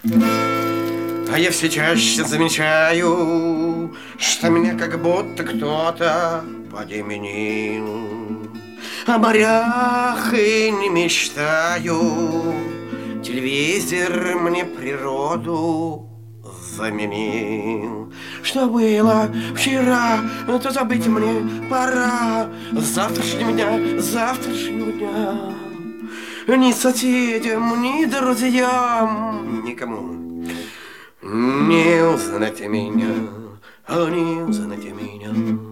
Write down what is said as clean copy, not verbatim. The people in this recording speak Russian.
А я все чаще замечаю, что меня как будто кто-то подменил. О морях и не мечтаю, телевизор мне природу заменил. Что было вчера, то забыть мне пора. С завтрашнего дня ни соседям, ни друзьям, никому не узнать меня, не узнать меня.